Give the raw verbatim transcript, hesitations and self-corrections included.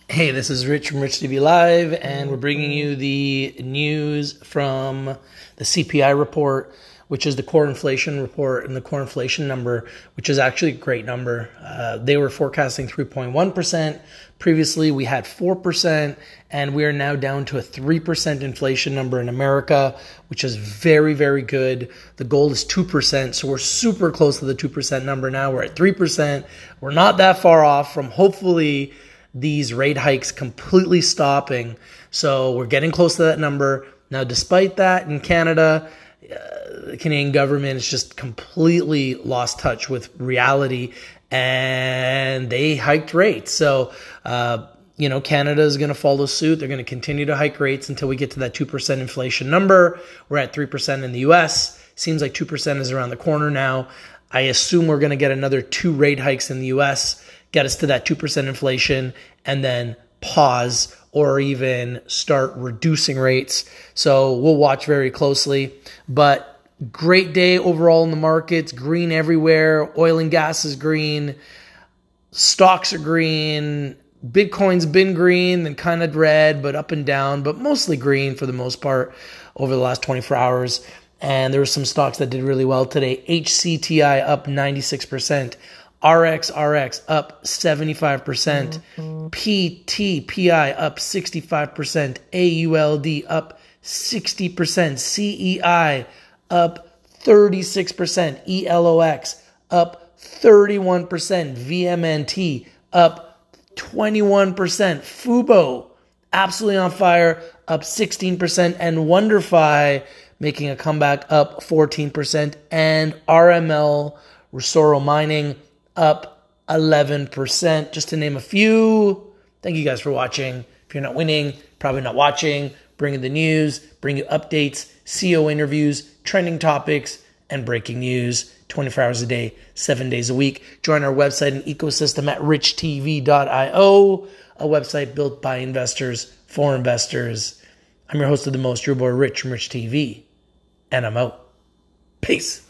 Hey, this is Rich from Rich T V Live, and we're bringing you the news from the C P I report, which is the core inflation report, and the core inflation number, which is actually a great number. Uh, they were forecasting three point one percent. Previously, we had four percent, and we are now down to a three percent inflation number in America, which is very, very good. The goal is two percent, so we're super close to the two percent number now. We're at three percent. We're not that far off from hopefully these rate hikes completely stopping. So we're getting close to that number. Now, despite that, in Canada, uh, the Canadian government has just completely lost touch with reality, and they hiked rates. So, uh, you know, Canada is going to follow suit. They're going to continue to hike rates until we get to that two percent inflation number. We're at three percent in the U S. Seems like two percent is around the corner now. I assume we're going to get another two rate hikes in the U S, get us to that two percent inflation, and then pause or even start reducing rates. So we'll watch very closely. But great day overall in the markets. Green everywhere. Oil and gas is green. Stocks are green. Bitcoin's been green and kind of red, but up and down, but mostly green for the most part over the last twenty-four hours. And there were some stocks that did really well today. H C T I up ninety-six percent. R X R X up seventy-five percent. Mm-hmm. P T P I up sixty-five percent. A U L D up sixty percent. C E I up thirty-six percent. E L O X up thirty-one percent. V M N T up twenty-one percent. Fubo absolutely on fire, up sixteen percent. And WonderFi making a comeback, up fourteen percent. And R M L, Rosoro Mining, up eleven percent, just to name a few. Thank you guys for watching. If you're not winning, probably not watching, bringing the news, bringing you updates, C E O interviews, trending topics, and breaking news twenty-four hours a day, seven days a week. Join our website and ecosystem at rich t v dot i o, a website built by investors for investors. I'm your host of the most, your boy Rich from Rich T V, and I'm out. Peace.